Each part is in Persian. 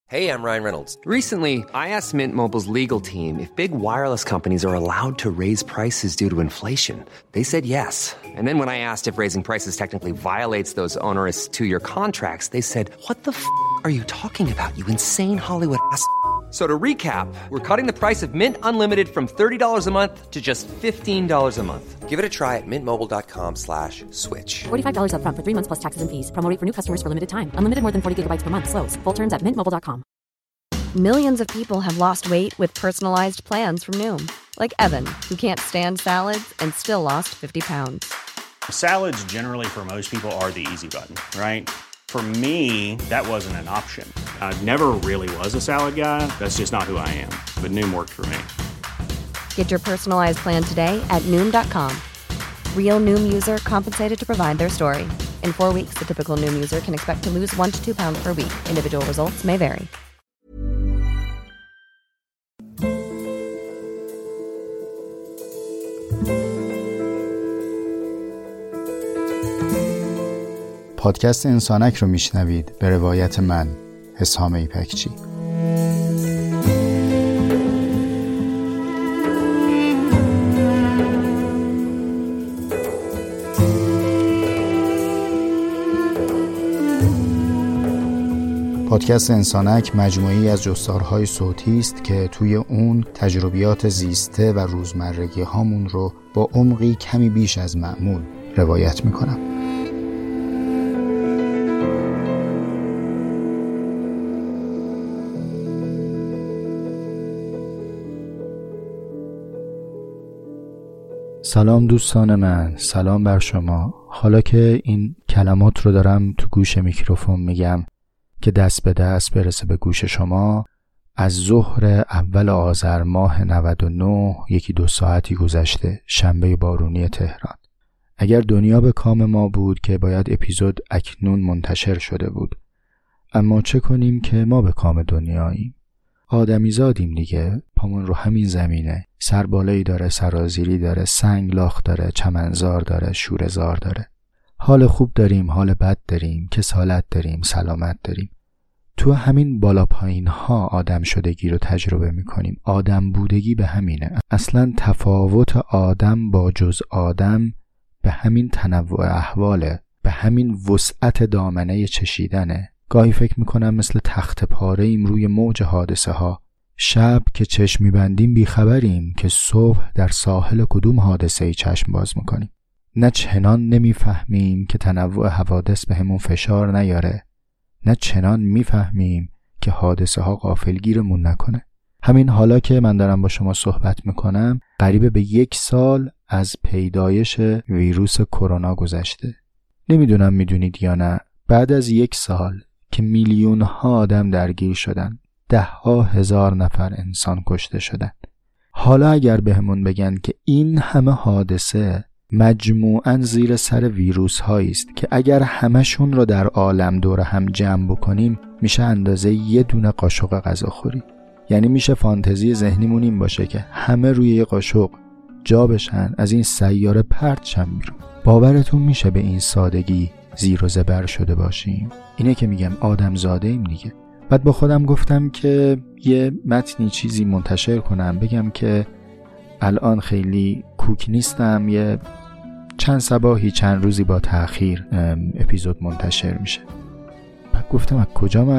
Hey, I'm Ryan Reynolds. Recently, I asked Mint Mobile's legal team if big wireless companies are allowed to raise prices due to inflation. They said yes. And then when I asked if raising prices technically violates those onerous two-year contracts, they said, "What the are you talking about, you insane Hollywood ass?" So to recap, we're cutting the price of Mint Unlimited from $30 a month to just $15 a month. Give it a try at mintmobile.com/switch. $45 up front for 3 months plus taxes and fees. Promo rate for new customers for limited time. Unlimited more than 40 gigabytes per month. Slows full terms at mintmobile.com. Millions of people have lost weight with personalized plans from Noom. Like Evan, who can't stand salads and still lost 50 pounds. Salads generally for most people are the easy button, right? For me, that wasn't an option. I never really was a salad guy. That's just not who I am. But Noom worked for me. Get your personalized plan today at Noom.com. Real Noom user compensated to provide their story. In 4 weeks, the typical Noom user can expect to lose 1 to 2 pounds per week. Individual results may vary. پادکست انسانک رو میشنوید به روایت من، حسام ایپکچی. پادکست انسانک مجموعی از جستارهای صوتی است که توی اون تجربیات زیسته و روزمرگی هامون رو با عمقی کمی بیش از معمول روایت میکنم. سلام دوستان من، سلام بر شما. حالا که این کلمات رو دارم تو گوش میکروفون میگم که دست به دست برسه به گوش شما، از ظهر اول آذر ماه 99 1-2 ساعتی گذشته، شنبه بارونی تهران. اگر دنیا به کام ما بود که باید اپیزود اکنون منتشر شده بود، اما چه کنیم که ما به کام دنیاییم. آدمی زادیم دیگه، پامون رو همین زمینه، سربالایی داره، سرازیری داره، سنگلاخ داره، چمنزار داره، شوره‌زار داره. حال خوب داریم، حال بد داریم، کسالت داریم، سلامت داریم. تو همین بالا پایین ها آدم شدگی رو تجربه میکنیم. آدم بودگی به همینه. اصلا تفاوت آدم با جز آدم به همین تنوع احواله، به همین وسعت دامنه چشیدنه. گاهی فکر میکنم مثل تخت پاره ایم روی موج حادثه ها. شب که چشم میبندیم بیخبریم که صبح در ساحل کدوم حادثه ای چشم باز میکنیم. نه چنان نمیفهمیم که تنوع حوادث به همون فشار نیاره، نه چنان میفهمیم که حادثه ها غافلگیرمون نکنه. همین حالا که من دارم با شما صحبت میکنم، قریب به 1 سال از پیدایش ویروس کرونا گذشته. نمیدونم میدونید یا نه، بعد از 1 سال که میلیون ها آدم درگیر شدن، 10,000 نفر انسان کشته شدن، حالا اگر بهمون بگن که این همه حادثه مجموعاً زیر سر ویروس هایی است که اگر همشون رو در عالم دور هم جمع بکنیم میشه اندازه 1 دونه قاشق غذاخوری. یعنی میشه فانتزی ذهنیمون این باشه که همه روی یه قاشق جا بشن، از این سیاره پرت شن بیرون. باورتون میشه به این سادگی زیر و زبر شده باشیم؟ اینه که میگم آدم زاده ایم دیگه. بعد با خودم گفتم که یه متنی چیزی منتشر کنم، بگم که الان خیلی کوک نیستم، یه چند صباحی چند روزی با تأخیر اپیزود منتشر میشه. بعد گفتم از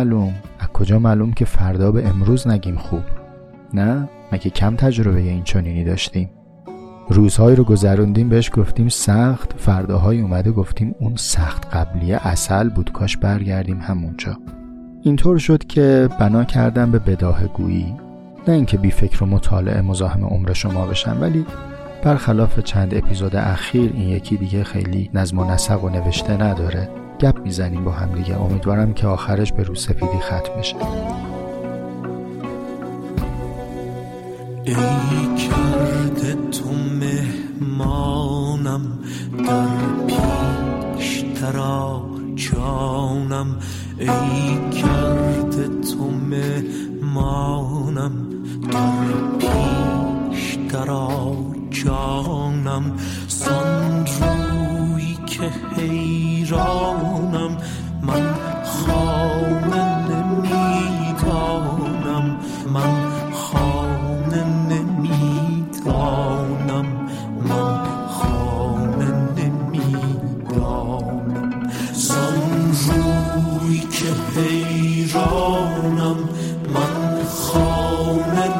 کجا معلوم که فردا به امروز نگیم خوب؟ نه مگه کم تجربه این چنینی داشتیم؟ روزهایی رو گذروندیم بهش گفتیم سخت، فرداهای اومده گفتیم اون سخت قبلیه عسل بود، کاش برگردیم همونجا. اینطور شد که بنا کردم به بداهه‌گویی، نه اینکه بی فکر و مطالعه مزاحم عمر شما بشم، ولی برخلاف چند اپیزود اخیر این یکی دیگه خیلی نظم و نسق و نوشته نداره. گپ میزنیم با هم دیگه، امیدوارم که آخرش به روسفیدی ختم بشه. ای کرده تو مهمانم، در پیش ترا جانم. ای کرده تو مهمانم، در پیش ترا جانم. سان روی که حیرانم، من خانه نمیدانم. نمیدانم من خانه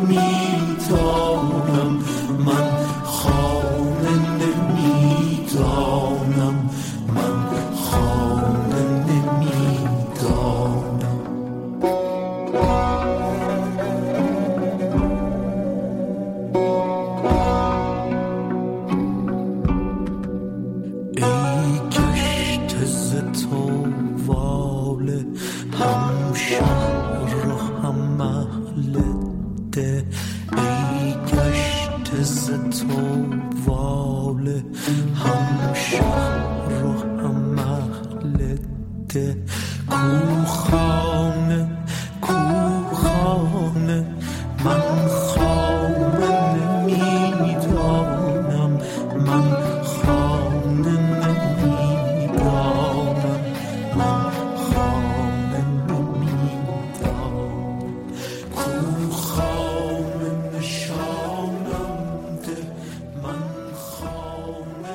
نمیدانم من خانه نمیدانم من خانه نمیدانم ای گشته ز تو واله هم شهر و هم اهل ده ای گشته ز تو واله هم شهر و هم اهل ده کوخانه کوخانه من خانه نمیدانم من خانه نمیدانم من خانه نمیدانم کوخانه نشانم ده من خانه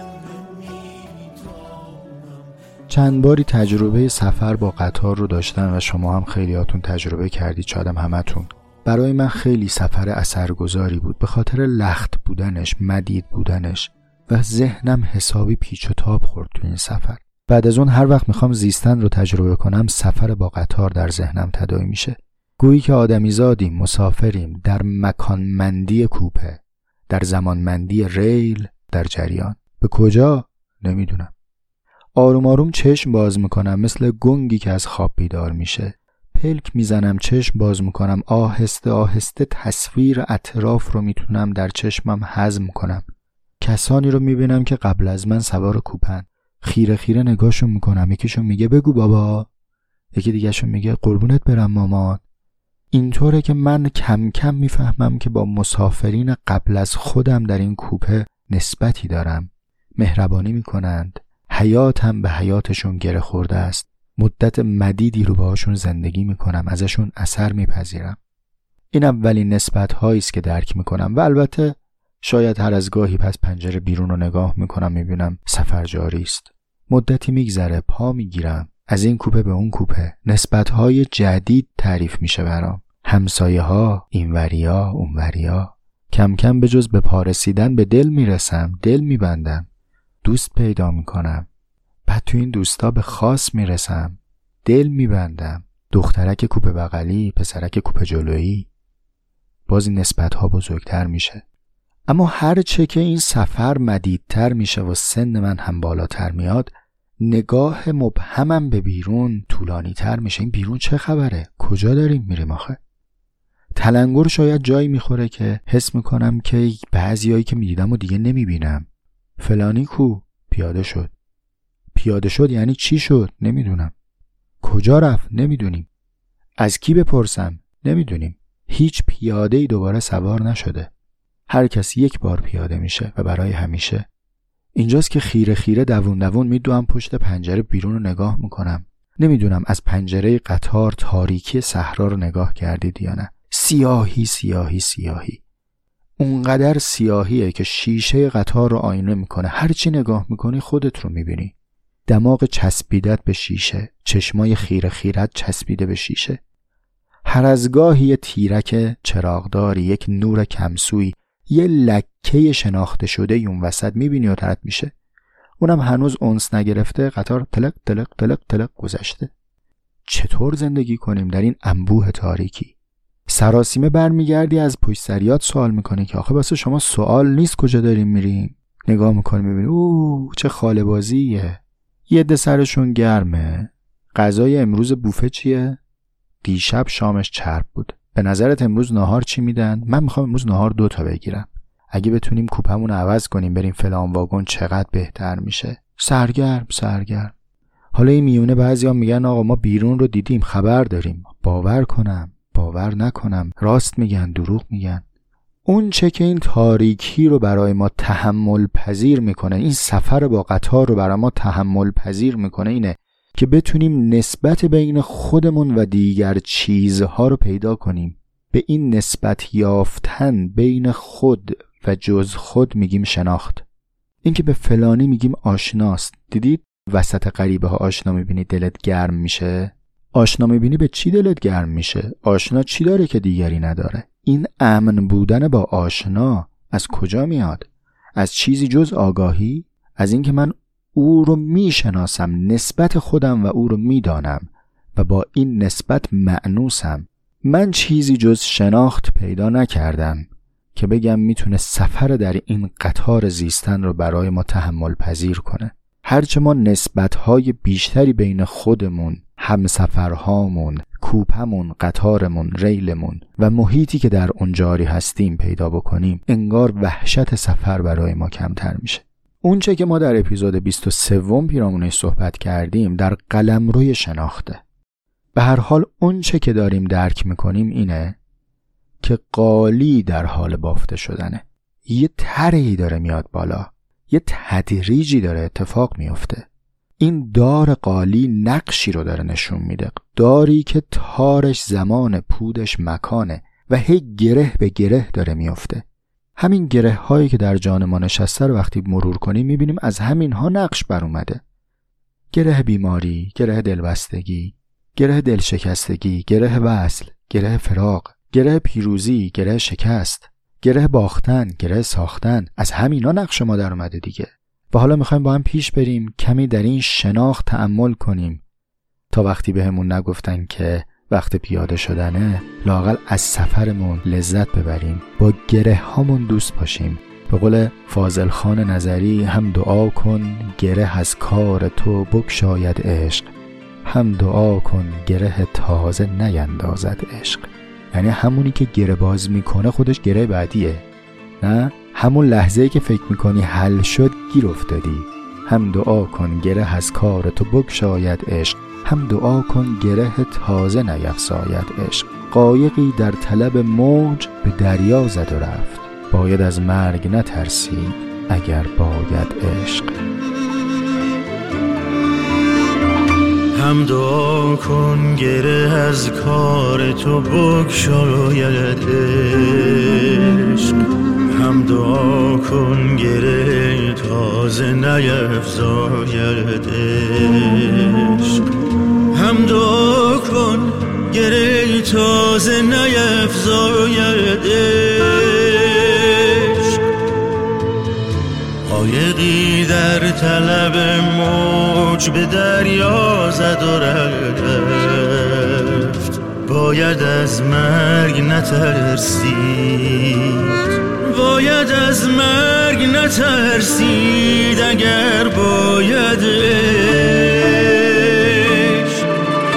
نمیدانم. چند باری تجربه سفر با قطار رو داشتم و شما هم خیلیاتون تجربه کردید، شاید همتون. برای من خیلی سفر اثرگذاری بود به خاطر لخت بودنش، مدید بودنش و ذهنم حسابی پیچ و تاب خورد تو این سفر. بعد از اون هر وقت میخوام زیستن رو تجربه کنم سفر با قطار در ذهنم تداعی میشه. گویی که آدمیزادیم، مسافریم در مکانمندی کوپه، در زمانمندی ریل در جریان. به کجا؟ نمیدونم. آروم آروم چشم باز میکنم مثل گنگی که از خواب بیدار میشه. پلک میزنم، چشم باز میکنم، آهسته آهسته تصویر اطراف رو میتونم در چشمم هضم کنم. کسانی رو میبینم که قبل از من سوار کوپن. خیره خیره نگاهشون میکنم، یکیشون میگه بگو بابا، یکی دیگهشون میگه قربونت برم مامان. اینطوره که من کم کم میفهمم که با مسافرین قبل از خودم در این کوپه نسبتی دارم. مهربانی میکنند، حیاتم به حیاتشون گره خورده است. مدت مدیدی رو باهاشون زندگی میکنم، ازشون اثر میپذیرم. این اولین نسبت هایی است که درک میکنم و البته شاید هر از گاهی پس پنجره بیرون رو نگاه میکنم، میبینم سفر جاری است. مدتی میگذره، پا میگیرم از این کوپه به اون کوپه، نسبت های جدید تعریف میشه برام. همسایه ها، اینوریا، اونوریا. کم کم به جز به پا رسیدن به دل میرسم، دل میبندم، دوست پیدا میکنم. بعد تو این دوستا به خاص میرسم، دل میبندم. دخترک کوپه بغلی، پسرک کوپه جلویی. باز این نسبت‌ها بزرگتر میشه. اما هر چه که این سفر مدیدتر میشه و سن من هم بالاتر میاد، نگاه مبهمم به بیرون طولانی تر میشه. این بیرون چه خبره؟ کجا داریم میریم آخه؟ تلنگر شاید جایی میخوره که حس میکنم که بعضیایی که میدیدم و دیگه نمیبینم. فلانی کو؟ پیاده شد. پیاده شد یعنی چی شد؟ نمیدونم. کجا رفت؟ نمیدونیم. از کی بپرسم؟ نمیدونیم. هیچ پیاده‌ای دوباره سوار نشده. هر کس یک بار پیاده میشه و برای همیشه. اینجاست که خیره خیره دوون دوون میدوام پشت پنجره بیرون رو نگاه میکنم. نمیدونم از پنجره قطار تاریکی صحرا رو نگاه کردید یا نه. سیاهی سیاهی سیاهی. اونقدر سیاهیه که شیشه قطار رو آینه میکنه. هر چی نگاه میکنی خودت رو میبینی. دماغ چسبیدت به شیشه، چشمای خیره خیرت چسبیده به شیشه. هر از گاهی یه تیرک چراغداری، یک نور کمسوی، یه لکه شناخته شده اون وسط میبینی و طرد میشه. اونم هنوز انس نگرفته، قطار تلق تلق تلق تلق گذشته. چطور زندگی کنیم در این انبوه تاریکی؟ سراسیمه برمیگردی از پشت سریات سوال میکنی که آخه واسه شما سوال نیست کجا داریم میریم. نگاه میکنی میبینی چه خاله بازیه. یه عده سرشون گرمه. غذای امروز بوفه چیه؟ دیشب شامش چرب بود. به نظرت امروز ناهار چی میدن؟ من میخوام امروز ناهار 2 تا بگیرم. اگه بتونیم کوپمون عوض کنیم بریم فلان واگن چقدر بهتر میشه. سرگرم. حالا این میونه بعضیا میگن آقا ما بیرون رو دیدیم، خبر داریم. باور کنم، باور نکنم، راست میگن، دروغ میگن. اون چه که این تاریکی رو برای ما تحمل پذیر میکنه، این سفر با قطار رو برای ما تحمل پذیر میکنه، اینه که بتونیم نسبت بین خودمون و دیگر چیزها رو پیدا کنیم. به این نسبت یافتن بین خود و جز خود میگیم شناخت. این که به فلانی میگیم آشناست. دیدید وسط غریبه ها آشنا میبینید دلت گرم میشه؟ آشنا میبینی به چی دلت گرم میشه؟ آشنا چی داره که دیگری نداره؟ این امن بودن با آشنا از کجا میاد؟ از چیزی جز آگاهی؟ از اینکه من او رو میشناسم، نسبت خودم و او رو میدانم و با این نسبت مأنوسم. من چیزی جز شناخت پیدا نکردم که بگم میتونه سفر در این قطار زیستن رو برای ما تحمل پذیر کنه. هرچه ما نسبت‌های بیشتری بین خودمون، همسفرهامون، کوپمون، قطارمون، ریلمون و محیطی که در اون جاری هستیم پیدا بکنیم، انگار وحشت سفر برای ما کمتر میشه. اونچه که ما در اپیزود 23 پیرامونش صحبت کردیم در قلمروی شناخته. به هر حال اونچه که داریم درک میکنیم اینه که قالی در حال بافته شدنه. یه طرحی داره میاد بالا، یه تدریجی داره اتفاق میفته. این دار قالی نقشی رو داره نشون میده، داری که تارش زمان، پودش مکانه و هی گره به گره داره میفته. همین گره هایی که در جان ما نشسته رو وقتی مرور کنیم میبینیم از همین ها نقش بر اومده. گره بیماری، گره دلبستگی، گره دلشکستگی، گره وصل، گره فراق، گره پیروزی، گره شکست، گره باختن، گره ساختن، از همینا نقش ما در اومده دیگه. و حالا میخوایم با هم پیش بریم، کمی در این شناخت تأمل کنیم تا وقتی بهمون نگفتن که وقت پیاده شدنه، لااقل از سفرمون لذت ببریم، با گره هامون دوست باشیم. به قول فاضل خان نظری، هم دعا کن گره از کار تو بگشاید عشق، هم دعا کن گره تازه نیندازد عشق. یعنی همونی که گره باز میکنه خودش گره بعدیه، نه همون لحظه‌ای که فکر میکنی حل شد گیر افتادی. هم دعا کن گره از کار تو بگشاید عشق، هم دعا کن گره تازه نیفزاید عشق. قایقی در طلب موج به دریا زد و رفت، باید از مرگ نترسید اگر باید عشق. هم دعا کن گره از کار تو بگشاید عشق، هم دعا کن گره تازه نیفزاید عشق، هم دعا کن گره تازه نیفزاید عشق. قایقی در طلب موج به دریا زد و رفت، باید از مرگ نترسید، باید از مرگ نترسید اگر باید عشق.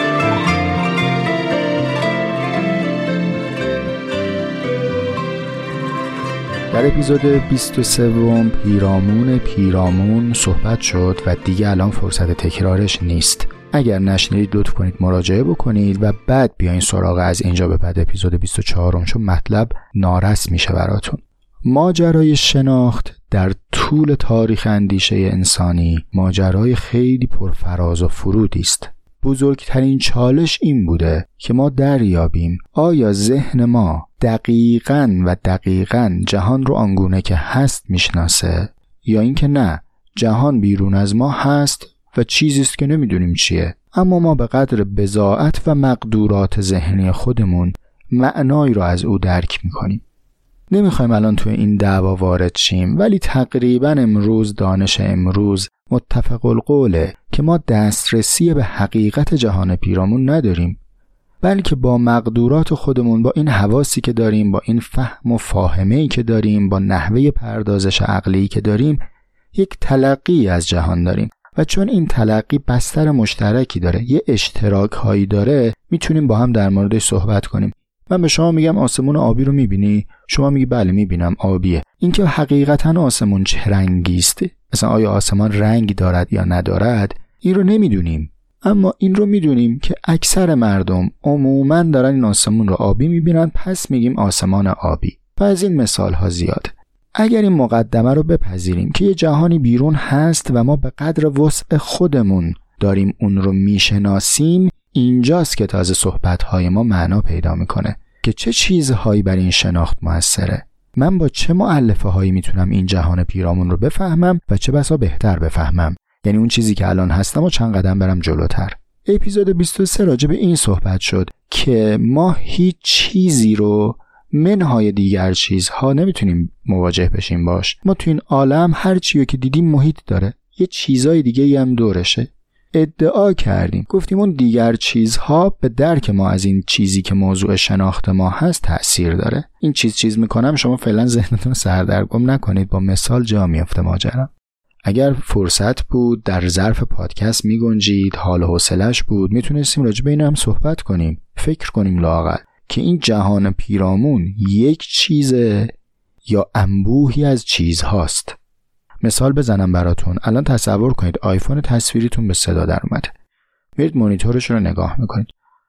در اپیزود 23 پیرامون صحبت شد و دیگه الان فرصت تکرارش نیست. اگر نشنیدید لطف کنید مراجعه بکنید و بعد بیاین سراغ از اینجا به بعد اپیزود 24 چون مطلب نارس میشه براتون. ماجرای شناخت در طول تاریخ اندیشه انسانی ماجرای خیلی پرفراز و فرودی است. بزرگترین چالش این بوده که ما دریابیم آیا ذهن ما دقیقاً جهان رو آنگونه که هست میشناسه یا اینکه نه، جهان بیرون از ما هست و چیزی است که نمیدونیم چیه، اما ما به قدر بضاعت و مقدورات ذهنی خودمون معنایی رو از او درک میکنیم. نمیخوایم الان توی این دعوا وارد شیم، ولی تقریباً امروز دانش امروز متفق القوله که ما دسترسی به حقیقت جهان پیرامون نداریم، بلکه با مقدورات خودمون، با این حواسی که داریم، با این فهم و فاهمه‌ای که داریم، با نحوه پردازش عقلی که داریم، یک تلقی از جهان داریم و چون این تلقی بستر مشترکی داره، یه اشتراک هایی داره، میتونیم با هم در موردش صحبت کنیم. من به شما میگم آسمون آبی رو میبینی؟ شما میگی بله میبینم، آبیه. اینکه حقیقتا آسمون چه رنگی است، مثلا آیا آسمان رنگی دارد یا ندارد، این رو نمیدونیم. اما این رو میدونیم که اکثر مردم عموماً دارن این آسمون رو آبی میبینن، پس میگیم آسمان آبی. و از این مثال ها زیاد. اگر این مقدمه رو بپذیریم که یه جهانی بیرون هست و ما به قدر وسع خودمون داریم اون رو میشناسیم، اینجاست که تازه صحبت‌های ما معنا پیدا میکنه که چه چیزهایی بر این شناخت موثره. من با چه مؤلفه هایی میتونم این جهان پیرامون رو بفهمم و چه بسا بهتر بفهمم، یعنی اون چیزی که الان هستم و چند قدم برم جلوتر. اپیزود 23 راجع به این صحبت شد که ما هیچ چیزی رو منهای دیگر چیزها نمیتونیم مواجه بشیم باش. ما تو این عالم هر چیزی که دیدیم محیط داره، یه چیزای دیگه هم دورشه. ادعا کردیم، گفتیم اون دیگر چیزها به درک ما از این چیزی که موضوع شناخت ما هست تأثیر داره. این چیز میکنم، شما فعلا ذهنتون سردرگم نکنید، با مثال جا میفته ماجرا. اگر فرصت بود در ظرف پادکست میگنجید، حال و حوصله‌اش بود، میتونستیم راجع به این هم صحبت کنیم، فکر کنیم لااقل که این جهان پیرامون یک چیز یا انبوهی از چیزهاست. مثال بزنم براتون. الان تصور کنید آیفون تصویریتون به صدا در اومده، میرید مانیتورش رو نگاه میکنید.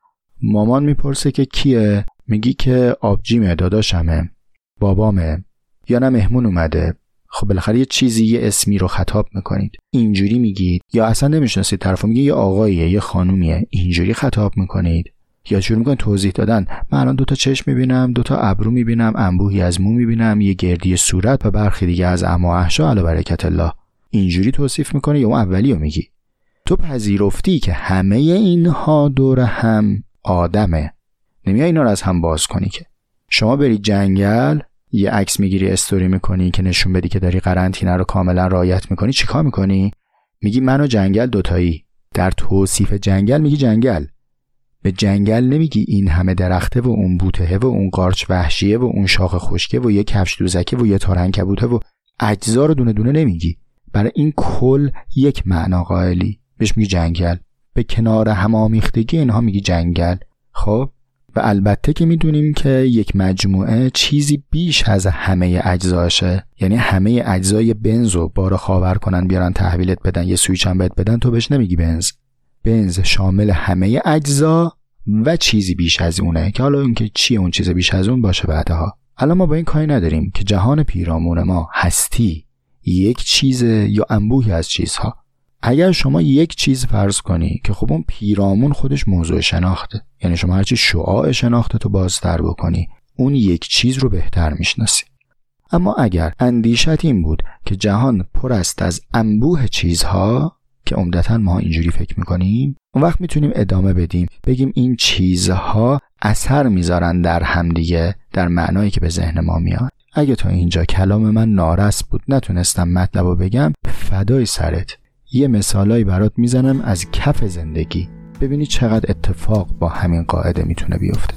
مامان میپرسه که کیه؟ میگی که آبجیمه، داداشمه، بابامه، یا نه مهمون اومده. خب بالاخره یه چیزی، یه اسمی رو خطاب میکنید، اینجوری میگید. یا اصلا نمیشناسید طرفو، میگه یه آقاییه، یه خانومیه، اینجوری خطاب میکنید. یا شروع میکنید توضیح دادن، من الان 2 چشم میبینم، 2 ابرو میبینم، انبوهی از مو میبینم، یه گردی صورت و برخی دیگه از اما احشا علی برکت الله. اینجوری توصیف میکنی یا اون اولیو میگی؟ تو پذیرفتی که همه اینها دور هم آدمه، نمیای اینا رو از هم باز کنی. که شما بری جنگل، یه عکس میگیری، استوری میکنی که نشون بدی که داری قرنطینه رو کاملا رعایت میکنی، چیکار میکنی؟ میگی من و جنگل دوتایی. در توصیف جنگل میگی جنگل. به جنگل نمیگی این همه درخته و اون بوته و اون قارچ وحشیه و اون شاخ خشکه و یه کفش دوزکه و یه تار عنکبوته و اجزا رو دونه دونه نمیگی. برای این کل یک معنا قائلی، بهش میگی جنگل. به کنار هم آمیختگی اینها میگی جنگل. خب و البته که میدونیم که یک مجموعه چیزی بیش از همه اجزاشه. یعنی همه اجزای بنزو بارو خاور کنن بیارن تحویلت بدن، یه سویچ هم بهت بدن، تو بهش نمیگی بنز. بنز شامل همه اجزا و چیزی بیش از اونه که حالا اینکه چیه اون چیز بیش از اون باشه بعدها. الان ما با این کاری نداریم که جهان پیرامون ما هستی یک چیز یا انبوهی از چیزها. اگر شما یک چیز فرض کنی که خب اون پیرامون خودش موضوع شناخته، یعنی شما هرچی شعاع شناخته تو بازتر بکنی اون یک چیز رو بهتر میشناسی. اما اگر اندیشت این بود که جهان پر است از انبوه چیزها که عمدتاً ما اینجوری فکر میکنیم، اون وقت میتونیم ادامه بدیم بگیم این چیزها اثر میذارن در همدیگه در معنایی که به ذهن ما میاد. اگه تا اینجا کلام من نارس بود، نتونستم مطلبو بگم، فدای سرت. یه مثالایی برات میزنم از کف زندگی، ببینی چقدر اتفاق با همین قاعده میتونه بیفته.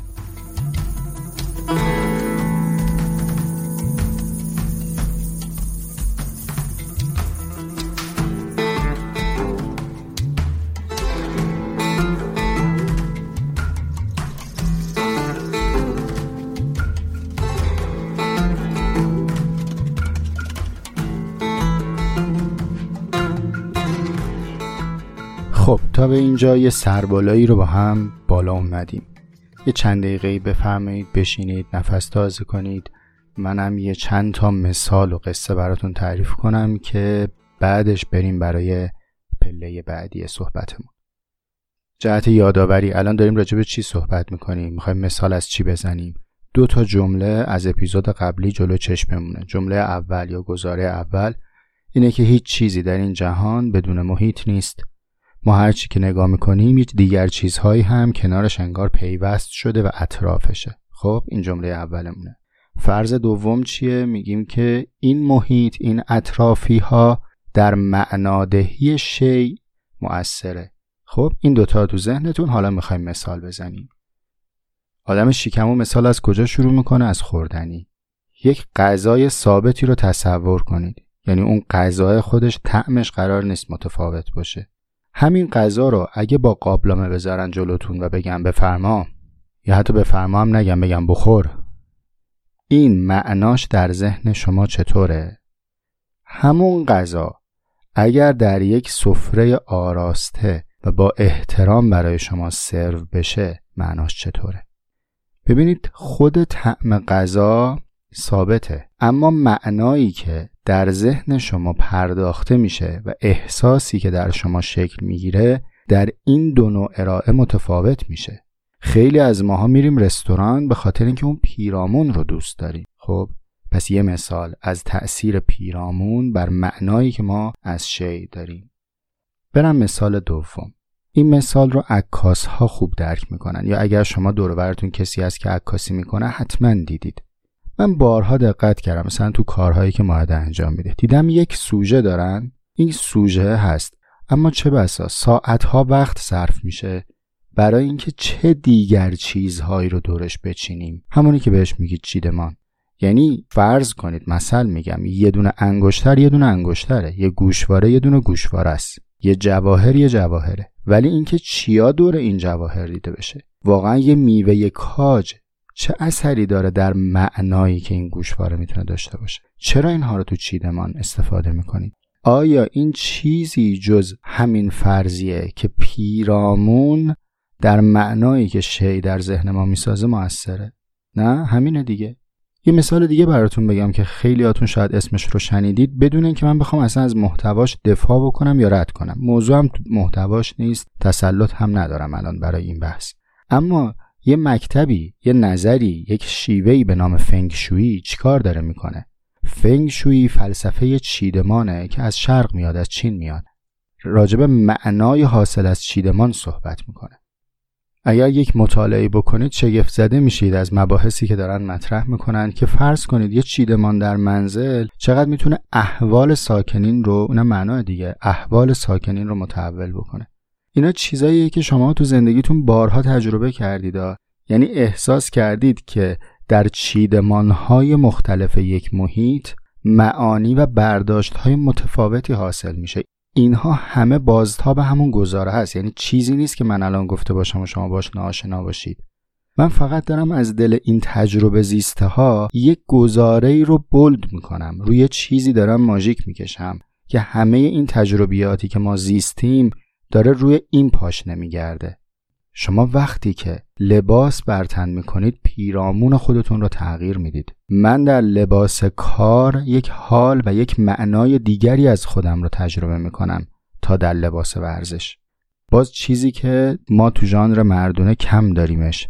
خب تا به اینجا یه سربالایی رو با هم بالا اومدیم. یه چند دقیقه‌ای بفرمایید بشینید، نفس تازه کنید، منم یه چند تا مثال و قصه براتون تعریف کنم که بعدش بریم برای پله بعدی صحبتمون. جهت یادآوری، الان داریم راجع به چی صحبت میکنیم؟ میخوایم مثال از چی بزنیم؟ 2 جمله از اپیزود قبلی جلو چشممونه. جمله اول یا گزاره اول اینه که هیچ چیزی در این جهان بدون محیط نیست. ما هر چی که نگاه میکنیم هیچ دیگر چیزهایی هم کنارش انگار پیوست شده و اطرافشه. خب این جمله اولمونه. فرض دوم چیه؟ میگیم که این محیط، این اطرافی ها در معنادهی شی مؤثره. خب این 2 تو ذهنتون. حالا میخوایم مثال بزنیم. آدم شیکمو مثال از کجا شروع میکنه؟ از خوردنی. یک غذای ثابتی رو تصور کنید، یعنی اون غذای خودش طعمش قرار نیست متفاوت باشه. همین غذا رو اگه با قابلمه بذارن جلوتون و بگم بفرما، یا حتی بفرما هم نگم، بگم بخور، این معناش در ذهن شما چطوره؟ همون غذا اگر در یک سفره آراسته و با احترام برای شما سرو بشه معناش چطوره؟ ببینید خود طعم غذا ثابته، اما معنایی که در ذهن شما پرداخته میشه و احساسی که در شما شکل میگیره در این 2 نوع ارائه متفاوت میشه. خیلی از ماها میریم رستوران به خاطر اینکه اون پیرامون رو دوست داریم. خب پس یه مثال از تأثیر پیرامون بر معنایی که ما از شی داریم. برم مثال دوم. این مثال رو عکاس‌ها خوب درک میکنن، یا اگر شما دور و براتون کسی هست که عکاسی میکنه حتما دیدید. من بارها دقت کردم، مثلا تو کارهایی که ماهده انجام میده دیدم یک سوژه دارن، این سوژه هست، اما چه بسا ساعتها وقت صرف میشه برای اینکه چه دیگر چیزهایی رو دورش بچینیم، همونی که بهش میگید چیدمان. یعنی فرض کنید، مثلا میگم یه دونه انگشتر یه دونه انگشتره، یه گوشواره یه دونه گوشواره است، یه جواهر یه جواهره، ولی اینکه چیا دور این جواهر دیده بشه، واقعا یه میوه یه کاج چه اثری داره در معنایی که این گوشواره میتونه داشته باشه؟ چرا اینها رو تو چیدمان استفاده میکنید؟ آیا این چیزی جز همین فرضیه که پیرامون در معنایی که شی در ذهن ما میسازه موثره؟ نه، همینه دیگه. یه مثال دیگه براتون بگم که خیلیاتون شاید اسمش رو شنیدید بدون اینکه من بخوام اصلا از محتواش دفاع بکنم یا رد کنم. موضوعم محتواش نیست، تسلط هم ندارم الان برای این بحث. اما یه مکتبی، یه نظری، یک شیوهی به نام فنگ شویی چیکار داره میکنه؟ فنگ شویی فلسفه چیدمانه که از شرق میاد، از چین میاد. راجب معنای حاصل از چیدمان صحبت میکنه. اگر یک مطالعه بکنید شگفت زده میشید از مباحثی که دارن مطرح میکنن که فرض کنید یه چیدمان در منزل چقدر میتونه احوال ساکنین رو، اونم معنای دیگه، احوال ساکنین رو متحول بکنه. اینا چیزاییه که شما تو زندگیتون بارها تجربه کردید، یعنی احساس کردید که در چیدمانهای مختلف یک محیط معانی و برداشتهای متفاوتی حاصل میشه. اینها همه بازتاب همون گزاره هست، یعنی چیزی نیست که من الان گفته باشم و شما باش ناآشنا باشید. من فقط دارم از دل این تجربه زیسته ها یک گزاره‌ای رو بولد میکنم، روی چیزی دارم ماژیک میکشم که همه این تجربیاتی که ما زیستیم داره روی این پاشنه میگرده. شما وقتی که لباس بر تن میکنید پیرامون خودتون رو تغییر میدید. من در لباس کار یک حال و یک معنای دیگری از خودم رو تجربه میکنم تا در لباس ورزش. باز چیزی که ما تو ژانر مردونه کم داریمش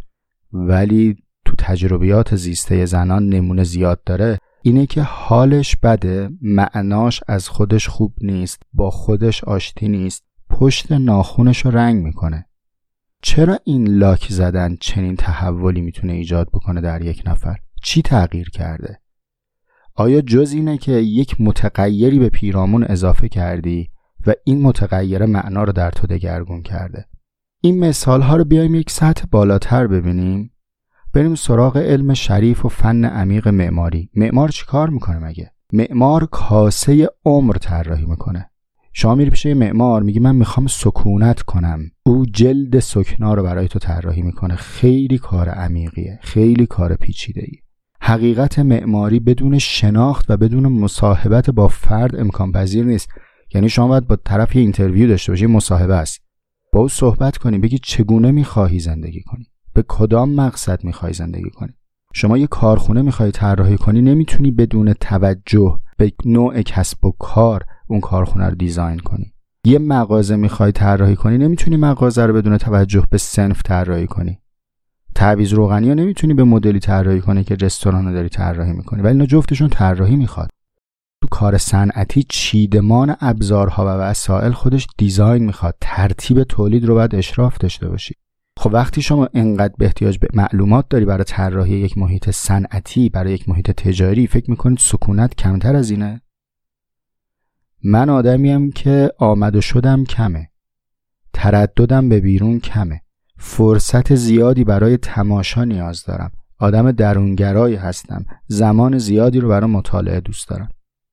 ولی تو تجربیات زیسته زنان نمونه زیاد داره، اینه که حالش بده، معناش از خودش خوب نیست، با خودش آشتی نیست، پشت ناخونش رو رنگ میکنه. چرا این لاک زدن چنین تحولی میتونه ایجاد بکنه در یک نفر؟ چی تغییر کرده؟ آیا جز اینه که یک متغیری به پیرامون اضافه کردی و این متغیر معنا رو در تو دگرگون کرده؟ این مثال ها رو بیایم یک سطح بالاتر ببینیم. بریم سراغ علم شریف و فن عمیق معماری. معمار چی کار میکنه مگه؟ معمار کاسه عمر طراحی میکنه. شما میری پیش معمار میگی من میخوام سکونت کنم، او جلد سکنا رو برای تو طراحی میکنه. خیلی کار عمیقیه، خیلی کار پیچیده‌ای. حقیقت معماری بدون شناخت و بدون مصاحبت با فرد امکان پذیر نیست. یعنی شما باید با طرف یه اینترویو داشته باشی، مصاحبه است، با او صحبت کنی، بگی چگونه میخواهی زندگی کنی، به کدام مقصد میخوای زندگی کنی. شما یه کارخونه میخوای طراحی کنی، نمیتونی بدون توجه به نوع کسب و کار اون کارخونه رو دیزاین کنی. یه مغازه میخوای طراحی کنی، نمیتونی مغازه رو بدون توجه به صنف طراحی کنی. تعویض روغنی رو نمیتونی به مدلی طراحی کنی که رستوران رو داری طراحی میکنی، ولی اینا جفتشون طراحی میخواد. تو کار صنعتی چیدمان ابزارها و وسایل خودش دیزاین میخواد، ترتیب تولید رو باید اشراف داشته باشی. خب وقتی شما انقدر به احتیاج به معلومات داری برای طراحی یک محیط صنعتی، برای یک محیط تجاری، فکر میکنید سکونت کمتر از اینه؟ من آدمیم که آمد و شدم کمه، ترددم به بیرون کمه، فرصت زیادی برای تماشا نیاز دارم، آدم درونگرایی هستم، زمان زیادی رو برای مطالعه دوست دارم.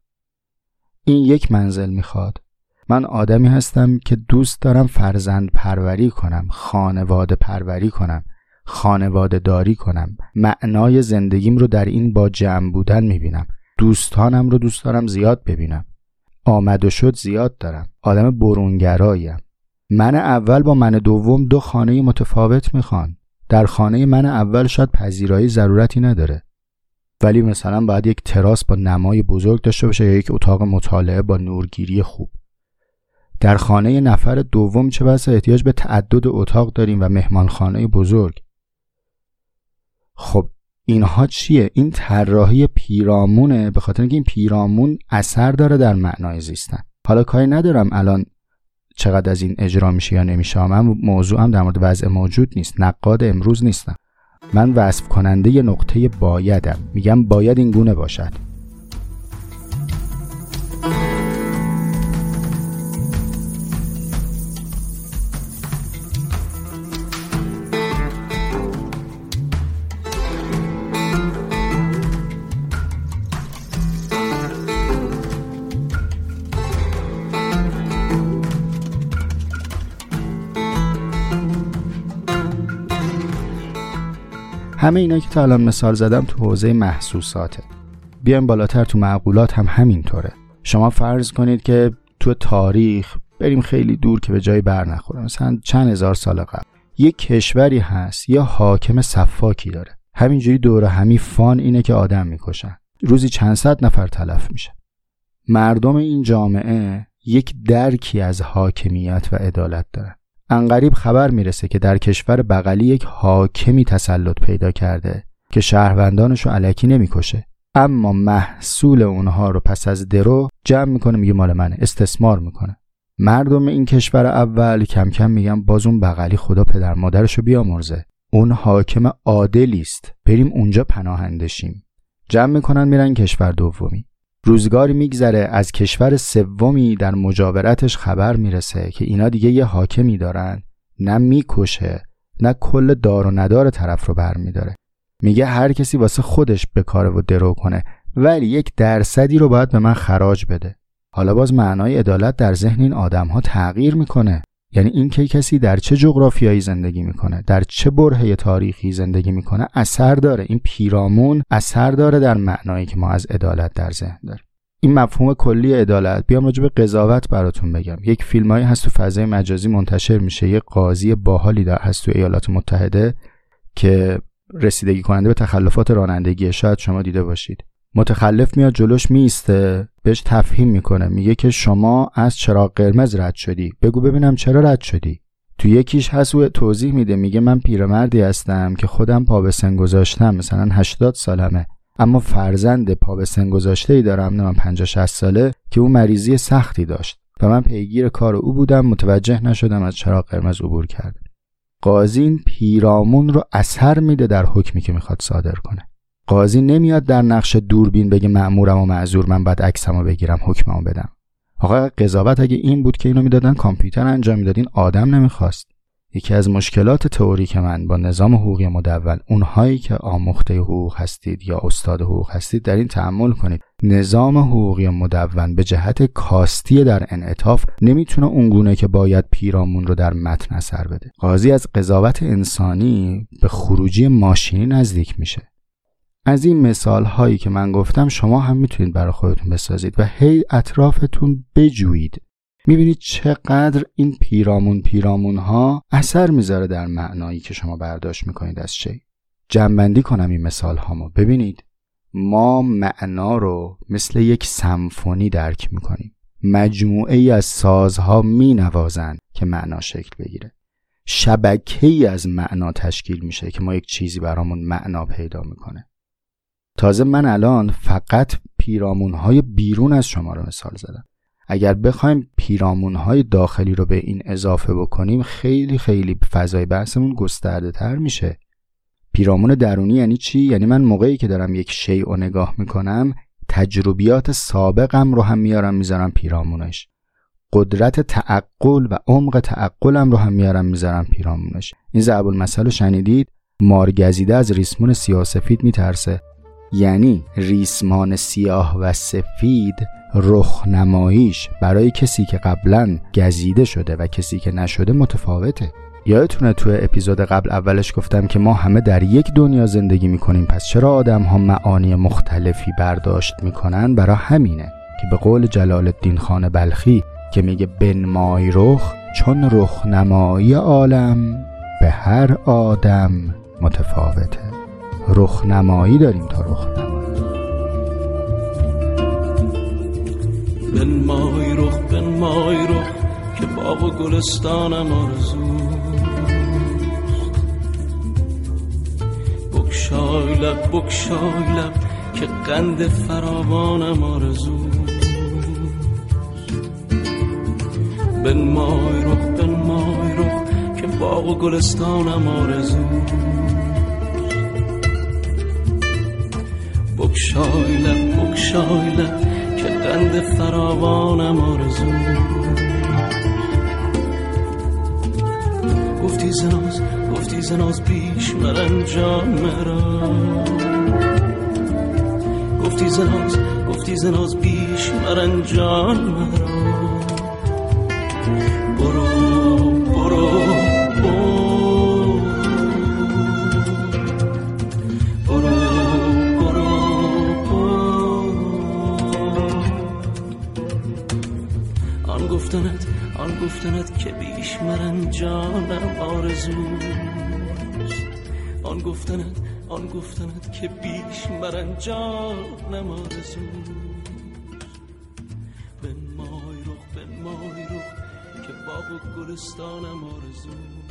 این یک منزل میخواد. من آدمی هستم که دوست دارم فرزند پروری کنم، خانواده پروری کنم، خانواده داری کنم. معنای زندگیم رو در این با جمع بودن میبینم. دوستانم رو دوست دارم زیاد ببینم. آمد و شد زیاد دارم. آدم برونگراییم. من اول با من دوم دو خانه متفاوت میخوان. در خانه من اول شاید پذیرایی ضرورتی نداره، ولی مثلا باید یک تراس با نمای بزرگ داشته باشه یا یک اتاق مطالعه با نورگیری خوب. در خانه نفر دوم چه بسا احتیاج به تعدد اتاق داریم و مهمانخانه بزرگ. خب اینها چیه؟ این طراحی پیرامونه، به خاطر اینکه این پیرامون اثر داره در معنای زیستن. حالا کاری ندارم الان چقدر از این اجرا میشه یا نمیشه. من موضوعم در مورد وضع موجود نیست، نقاد امروز نیستم. من وصف کننده یه نقطه بایدم، میگم باید این گونه باشد. همه اینا که تا الان مثال زدم تو حوزه محسوساته. بیایم بالاتر تو معقولات هم همینطوره. شما فرض کنید که تو تاریخ بریم خیلی دور که به جای بر نخوره، مثلا چند هزار سال قبل یک کشوری هست یا حاکم سفاکی داره، همینجوری دوره همی فان اینه که آدم میکشن، روزی چند صد نفر تلف میشه. مردم این جامعه یک درکی از حاکمیت و عدالت دارن. انقریب خبر میرسه که در کشور بغلی یک حاکمی تسلط پیدا کرده که شهروندانشو الکی نمیکشه، اما محصول اونها رو پس از درو جمع میکنه، میگه مال منه، استثمار میکنه. مردم این کشور اول کم کم میگن باز اون بغلی خدا پدر مادرشو بیامرزه، اون حاکم عادلی است، بریم اونجا پناهنده شیم. جمع میکنن میرن کشور دومی. روزگاری میگذره، از کشور سومی در مجاورتش خبر میرسه که اینا دیگه یه حاکمی دارن، نه میکشه نه کل دار و ندار طرف رو برمیداره، میگه هر کسی واسه خودش بکاره و درو کنه، ولی 1% رو باید به من خراج بده. حالا باز معنای عدالت در ذهن این آدم‌ها تغییر میکنه. یعنی این که کسی در چه جغرافیایی زندگی میکنه، در چه برهه تاریخی زندگی میکنه اثر داره. این پیرامون اثر داره در معنایی که ما از عدالت در ذهن داریم. این مفهوم کلی عدالت. بیام راجع به قضاوت براتون بگم. یک فیلمایی هست تو فضای مجازی منتشر میشه، یه قاضی باحالی هست تو ایالات متحده که رسیدگی کننده به تخلفات رانندگی، شاید شما دیده باشید. متخلف میاد جلوش میسته، بهش تفهیم میکنه، میگه که شما از چراغ قرمز رد شدی، بگو ببینم چرا رد شدی. تو یکیش هست و توضیح میده، میگه من پیرمردی هستم که خودم پا به سن گذاشتم، مثلا 80 سالمه، اما فرزند پا به سن گذاشته‌ای دارم، نه من 50-60 ساله، که اون مریضی سختی داشت و من پیگیر کار او بودم، متوجه نشدم از چراغ قرمز عبور کرد. قاضی این پیرامون رو اثر میده در حکمی که میخواد صادر کنه. قاضی نمیاد در نقش دوربین بگه مأمورم و معذور، من بعد عکسمو بگیرم حکممو بدم. آقا قضاوت اگه این بود که اینو میدادن کامپیوتر انجام میداد، این آدم نمیخواست. یکی از مشکلات تئوریک من با نظام حقوقی مدون، اونهایی که آموخته حقوق هستید یا استاد حقوق هستید در این تأمل کنید، نظام حقوقی مدون به جهت کاستی در انعطاف نمیتونه اونگونه که باید پیرامون رو در متن اثر بده. قاضی از قضاوت انسانی به خروجی ماشینی نزدیک میشه. از این مثال هایی که من گفتم شما هم میتونید برای خودتون بسازید و هی اطرافتون بجویید. میبینید چقدر این پیرامون ها اثر میذاره در معنایی که شما برداشت میکنید از چی. جمع‌بندی کنم این مثال هامو. ببینید ما معنا رو مثل یک سمفونی درک میکنیم. مجموعه ای از سازها مینوازن که معنا شکل بگیره. شبکه‌ای از معنا تشکیل میشه که ما یک چیزی برامون معنا پیدا میکنه. تازه من الان فقط پیرامون‌های بیرون از شما رو مثال زدم. اگر بخوایم پیرامون‌های داخلی رو به این اضافه بکنیم خیلی خیلی فضای بحثمون گسترده تر میشه. پیرامون درونی یعنی چی؟ یعنی من موقعی که دارم یک شیء رو نگاه میکنم تجربیات سابقم رو هم میارم میذارم پیرامونش. قدرت تعقل و عمق تعقلم رو هم میارم میذارم پیرامونش. این ضرب المثل رو شنیدید؟ مارگزیده از ریسمون سیاه سفید میترسه. یعنی ریسمان سیاه و سفید رخنماییش برای کسی که قبلا گزیده شده و کسی که نشده متفاوته. یادتونه تو اپیزود قبل اولش گفتم که ما همه در یک دنیا زندگی میکنیم، پس چرا آدم ها معانی مختلفی برداشت میکنن؟ برای همینه که به قول جلال الدین خان بلخی که میگه بنمای رخ چون رخنمایی عالم به هر آدم متفاوته. رخنمایی داریم تا رخنمایی. بنمای رخ که باغ و گلستانم آرزوست. بگشای لب که قند فراوانم آرزوست. بنمای رخ که باغ و گلستانم آرزو. بگشای لب که قند فراوانم آرزو. گفتی زناز پیش مرنجان مرا. گفتی زناز پیش مرنجان مرا. برو آن گفتنت که بیش مرنجانم آرزوست. آن گفتنت که بیش مرنجانم آرزوست. بنمای رخ که باغ و گلستانم آرزوست.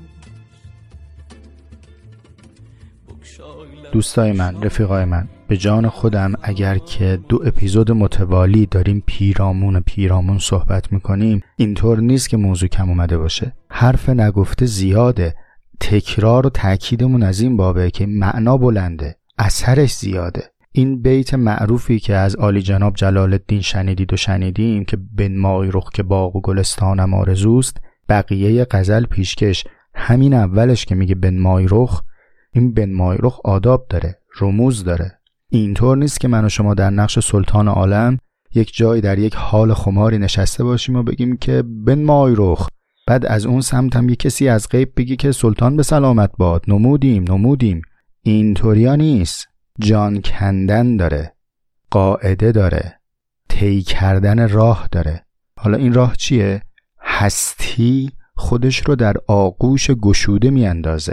دوستای من، رفیقای من، به جان خودم اگر که 2 اپیزود متوالی داریم پیرامون صحبت میکنیم، اینطور نیست که موضوع کم اومده باشه. حرف نگفته زیاده، تکرار و تأکیدمون از این بابه که معنا بلنده، اثرش زیاده. این بیت معروفی که از عالی جناب جلال الدین شنیدیم که بنمای رخ که باغ و گلستانم آرزوست، بقیه غزل پیشکش همین اولش که میگه بنمای رخ، این بنمای رخ آداب داره، رموز داره. اینطور نیست که من و شما در نقش سلطان عالم یک جای در یک حال خماری نشسته باشیم و بگیم که بنمای رخ، بعد از اون سمت هم یک کسی از غیب بگی که سلطان به سلامت باد، نمودیم. اینطوریا نیست. جان کندن داره، قاعده داره، طی کردن راه داره. حالا این راه چیه؟ هستی خودش رو در آغوش گشوده میاندازه،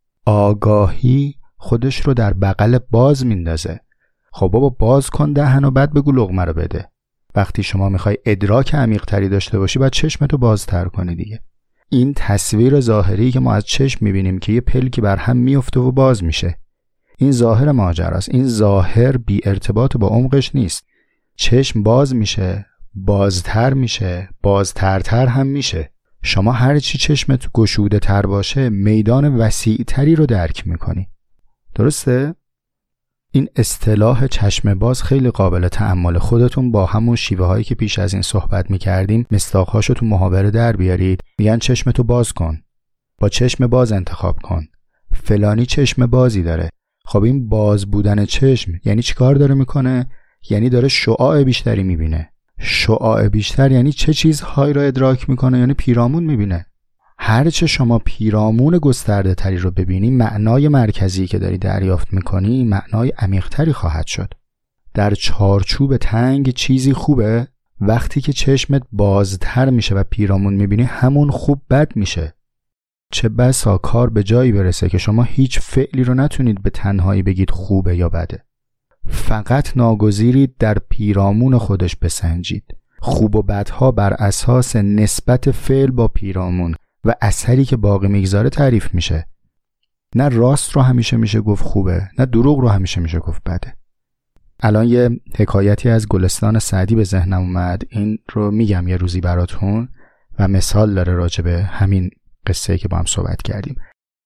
آگاهی خودش رو در بغل باز میندازه. خب بابا باز کن دهن و بعد بگو لقمه رو بده. وقتی شما میخوای ادراک عمیق تری داشته باشی باید چشمتو بازتر کنی دیگه. این تصویر ظاهری که ما از چشم میبینیم که یه پلکی بر هم میفته و باز میشه، این ظاهر ماجراست. این ظاهر بی ارتباط با عمقش نیست. چشم باز میشه، بازتر میشه، بازترتر هم میشه. شما هر چی چشمت گشوده تر باشه میدان وسیع تری رو درک میکنی. درسته؟ این اصطلاح چشم باز خیلی قابل تأمل. خودتون با همون شیوه هایی که پیش از این صحبت میکردیم مصداقهاشو تو محاوره در بیارید. میگن چشمتو باز کن، با چشم باز انتخاب کن، فلانی چشم بازی داره. خب این باز بودن چشم یعنی چی کار داره میکنه؟ یعنی داره شعاع بیشتری میبینه. شعاع بیشتر یعنی چه چیزهایی را ادراک میکنه؟ یعنی پیرامون میبینه. هرچه شما پیرامون گسترده تری رو ببینی، معنای مرکزی که داری دریافت میکنی معنای عمیق تری خواهد شد. در چارچوب تنگ چیزی خوبه، وقتی که چشمت بازتر میشه و پیرامون میبینی همون خوب بد میشه. چه بسا کار به جایی برسه که شما هیچ فعلی رو نتونید به تنهایی بگید خوبه یا بده. فقط ناگزیرید در پیرامون خودش بسنجید. خوب و بدها بر اساس نسبت فعل با پیرامون و اثری که باقی میگذاره تعریف میشه. نه راست رو همیشه میشه گفت خوبه، نه دروغ رو همیشه میشه گفت بده. الان یه حکایتی از گلستان سعدی به ذهنم اومد، این رو میگم یه روزی براتون و مثال داره راجبه همین قصه که با هم صحبت کردیم.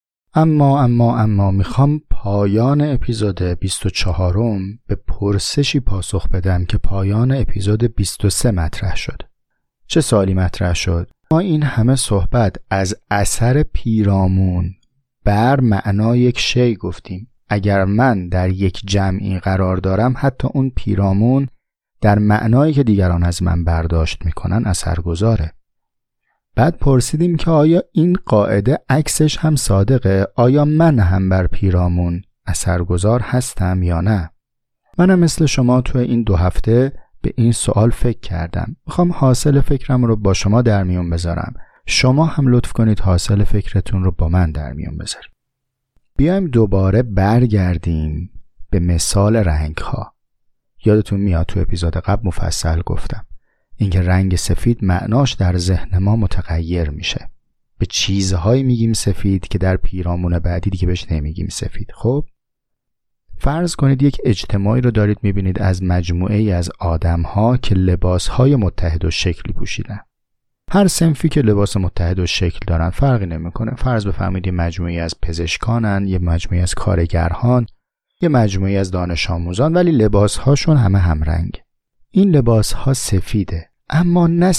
اما میخوام پایان اپیزود 24 به پرسشی پاسخ بدم که پایان اپیزود 23 مطرح شد. چه سوالی مطرح شد؟ ما این همه صحبت از اثر پیرامون بر معنای یک شی گفتیم. اگر من در یک جمعی قرار دارم، حتی اون پیرامون در معنایی که دیگران از من برداشت میکنن اثرگذاره. بعد پرسیدیم که آیا این قاعده عکسش هم صادقه؟ آیا من هم بر پیرامون اثرگذار هستم یا نه؟ منم مثل شما تو این 2 هفته به این سوال فکر کردم. میخوام حاصل فکرم رو با شما در میون بذارم. شما هم لطف کنید حاصل فکرتون رو با من در میون بذارید. بیایم دوباره برگردیم به مثال رنگ ها. یادتون میاد تو اپیزود قبل مفصل گفتم اینکه رنگ سفید معناش در ذهن ما متغیر میشه. به چیزهایی میگیم سفید که در پیرامون بعدی دیگه بهش نمیگیم سفید. خب فرض کنید یک اجتماعی رو دارید میبینید از مجموعه ای از آدم‌ها که لباس‌های متحد و شکلی پوشیدن. هر صنفی که لباس متحد و شکل دارن فرقی نمیکنه. فرض بفرمایید یه مجموعی از پزشکانن، یه مجموعی از کارگران، یه مجموعی از دانش آموزان، ولی لباسهاشون همه همرنگ. این لباسها سفیده، اما نه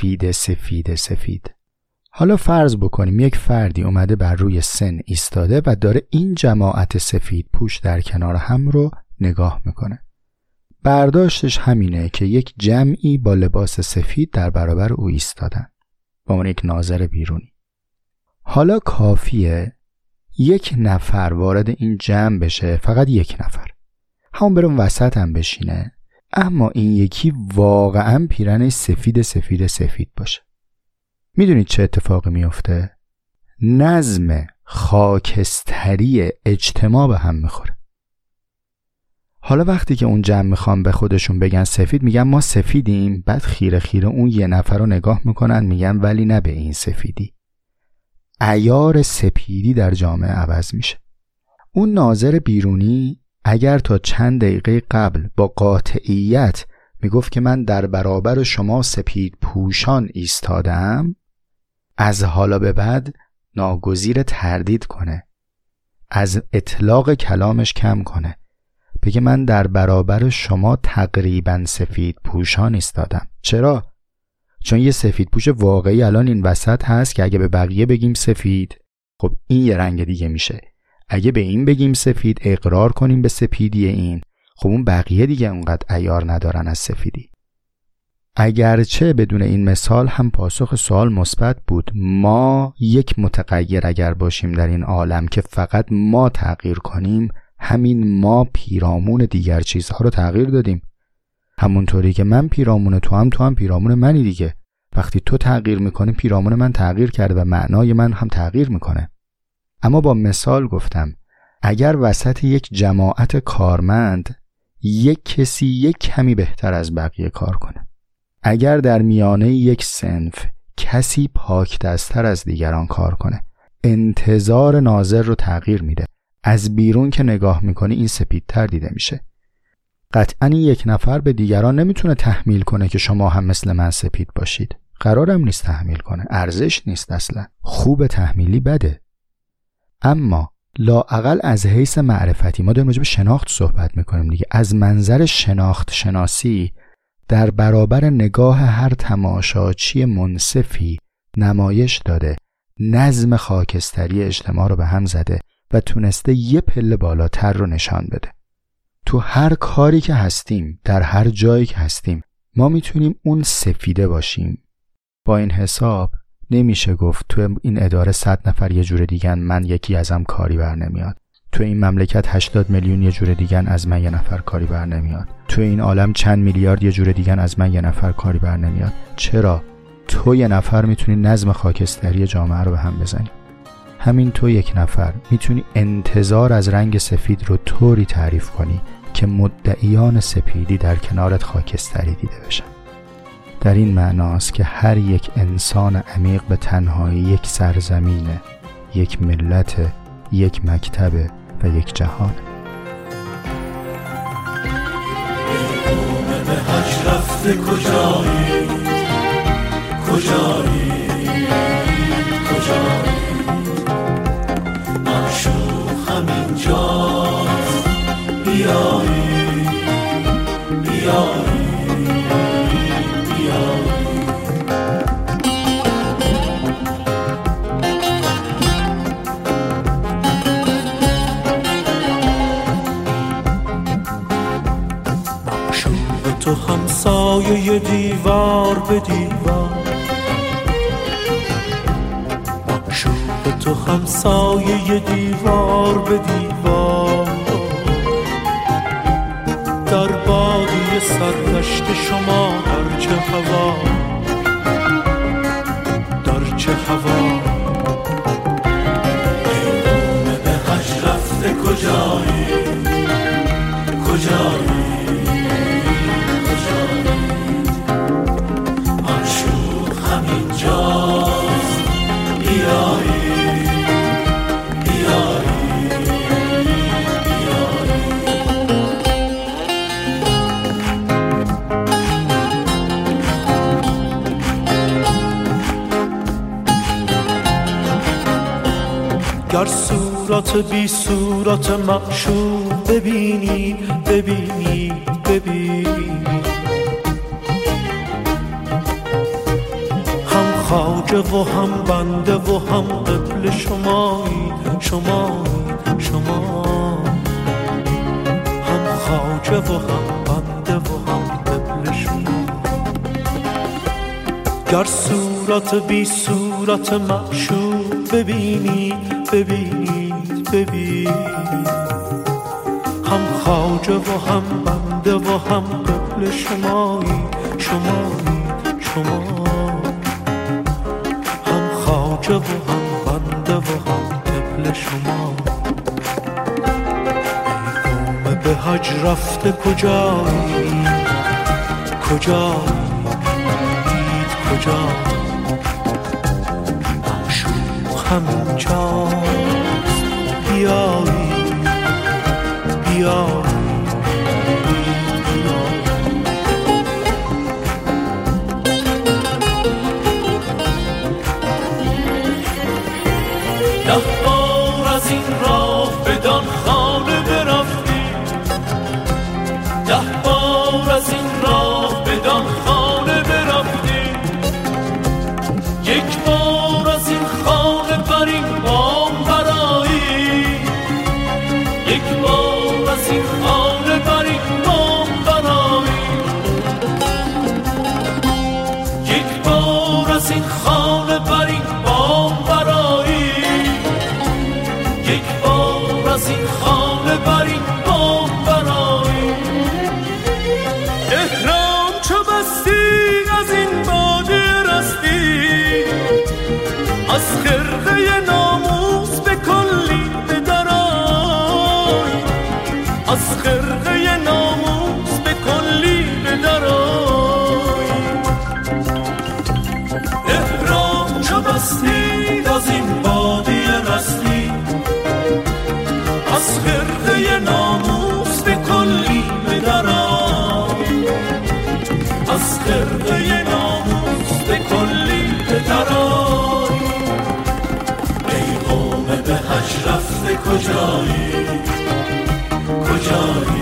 سفید. حالا فرض بکنیم یک فردی اومده بر روی سن ایستاده و داره این جماعت سفید پوش در کنار هم رو نگاه میکنه. برداشتش همینه که یک جمعی با لباس سفید در برابر او ایستادن با اون یک ناظر بیرونی. حالا کافیه یک نفر وارد این جمع بشه، فقط یک نفر، همون برون وسط هم بشینه، اما این یکی واقعا پیرنش سفید باشه. میدونید چه اتفاقی میفته؟ نظم خاکستری اجتماع به هم میخوره. حالا وقتی که اون جمع میخوام به خودشون بگن سفید، میگن ما سفیدیم، بعد خیره اون یه نفر رو نگاه میکنن میگن ولی نه به این سفیدی. عیار سپیدی در جامعه عوض میشه. اون ناظر بیرونی اگر تا چند دقیقه قبل با قاطعیت میگفت که من در برابر شما سپید پوشان ایستادم، از حالا به بعد ناگزیر تردید کنه، از اطلاق کلامش کم کنه، بگه من در برابر شما تقریبا سفید پوشان ایستادم. چرا؟ چون یه سفید پوش واقعی الان این وسط هست که اگه به بقیه بگیم سفید، خب این یه رنگ دیگه میشه. اگه به این بگیم سفید، اقرار کنیم به سپیدی این، خب اون بقیه دیگه اونقدر عیار ندارن از سفیدی. اگرچه بدون این مثال هم پاسخ سوال مثبت بود. ما یک متغیر اگر باشیم در این عالم که فقط ما تغییر کنیم، همین ما پیرامون دیگر چیزها رو تغییر دادیم. همونطوری که من پیرامون تو هم پیرامون منی دیگه. وقتی تو تغییر میکنی پیرامون من تغییر کرده و معنای من هم تغییر میکنه. اما با مثال گفتم اگر وسط یک جماعت کارمند یک کسی یک کمی بهتر از بقیه کار کنه، اگر در میانه یک صنف کسی پاک دست‌تر از دیگران کار کنه، انتظار ناظر رو تغییر میده. از بیرون که نگاه میکنی این سپیدتر دیده میشه. قطعاً یک نفر به دیگران نمیتونه تحمیل کنه که شما هم مثل من سپید باشید. قرارم نیست تحمیل کنه، ارزش نیست اصلا. خوب تحمیلی بده. اما لااقل از حیث معرفتی، ما داریم راجع به شناخت صحبت میکنیم دیگه، از منظر شناخت شناسی در برابر نگاه هر تماشاچی منصفی نمایش داده، نظم خاکستری اجتماع رو به هم زده و تونسته یه پله بالاتر رو نشان بده. تو هر کاری که هستیم، در هر جایی که هستیم، ما میتونیم اون سفیده باشیم. با این حساب نمیشه گفت تو این اداره 100 نفر یه جور دیگن، من یکی ازم کاری بر نمیاد. تو این مملکت 80 میلیون یه جور دیگن، از من یه نفر کاری بر نمیاد. تو این عالم چند میلیارد یه جور دیگن، از من یه نفر کاری بر نمیاد. چرا؟ تو یه نفر میتونی نظم خاکستری جامعه رو به هم بزنی. همین تو یک نفر میتونی انتظار از رنگ سفید رو طوری تعریف کنی که مدعیان سپیدی در کنارت خاکستری دیده بشن. در این معناست که هر یک انسان عمیق به تنهایی یک سرزمینه، یک ملت، یک مکتب و یک جهان. به حج رفته کجایی کجایی کجایی، معشوق همین جاست، بیایی بیایی بیایی. معشوق تو همسایه دیوار به دیوار، معشوق تو همسایه دیوار به دیوار، در بادی سرنشت شما در چه هوا، در چه هوا. ایوانه به حج رفته کجایی کجایی کجایی، معشوق همین جاست، بیایی بیایی بیایی. گر صورت بی صورت معشوق ببینی ببینی ببینی، هم خواجه و هم بنده و هم قبل شمایی شمایی شما، هم خواجه و هم بنده و هم قبل شما. گر صورت بی صورت معشوق ببینی ببینی ببینی، هم خواجه و هم بنده و هم قبل شمایی شمایی شما، هم خواجه و هم بنده و هم قبل شما. ای قوم به حج رفته کجایی کجایی کجا، معشوق همینجاست بیایی بیایی بیایی. ده بار از این راه بدان خانه برفتی، ده بار از این راه بدان خانه برفتی، یک بار از این خانه بر این بام برایی، یک بار از این خانه بر این بام برایی، یک بار از این خانه بر این بام برایی، یک بار از این خانه بر این بام برایی. احرام چو بستی از این باده رستی، از خرقه ناموس به کلی بدرای، از خرقه ناموس به کلی بدرای. احرام چو بستی از این باده رستی، از خرقه ناموس به کلی بدرای، از خرقه ناموس به کلی بدرای. ای قوم به حج رفته کجایی کجایی